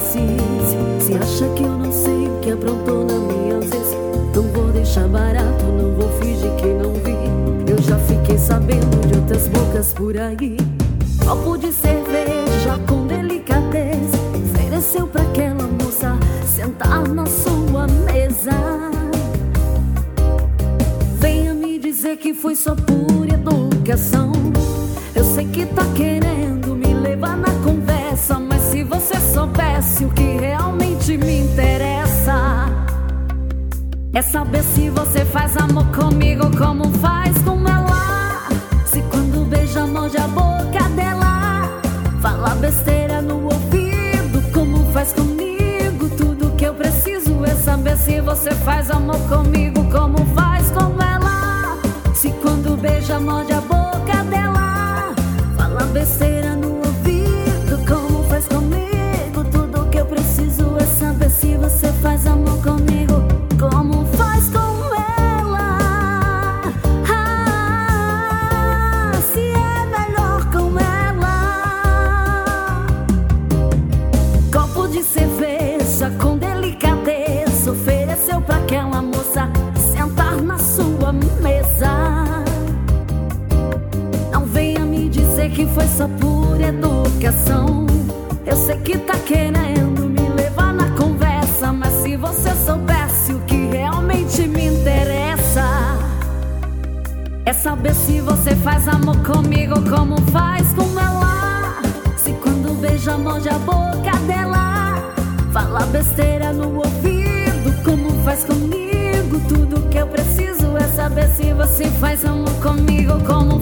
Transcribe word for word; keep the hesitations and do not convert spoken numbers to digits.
paciência. Se acha que eu não sei o que aprontou na minha ausência, não vou deixar barato, não vou fingir que não vi. Eu já fiquei sabendo de outras bocas por aí. Copo de cerveja com delicadeza ofereceu pra aquela moça sentar na sua mesa. Venha me dizer que foi só por educação. Eu sei que tá querendo me levar na conversa, mas se você soubesse o que realmente me interessa, é saber se você faz amor comigo como faz com ela. Se quando beija morde a boca dela, fala besteira no ouvido como faz comigo. Tudo que eu preciso é saber se você faz amor comigo como faz com ela. Se quando beija morde a boca dela, fala besteira no ouvido como faz comigo. Tudo que eu preciso é saber se você faz amor comigo como faz com ela. Ah, se é melhor com ela. Copo de cerveja com delicadeza ofereceu pra aquela moça sentar na sua mesa. Não venha me dizer que foi só por educação. Eu sei que tá querendo me levar na conversa, mas se você soubesse o que realmente me interessa, é saber se você faz amor comigo como faz com ela. Se quando beija morde a boca dela, fala besteira no ouvido como faz comigo. Tudo que eu preciso é saber se você faz amor comigo como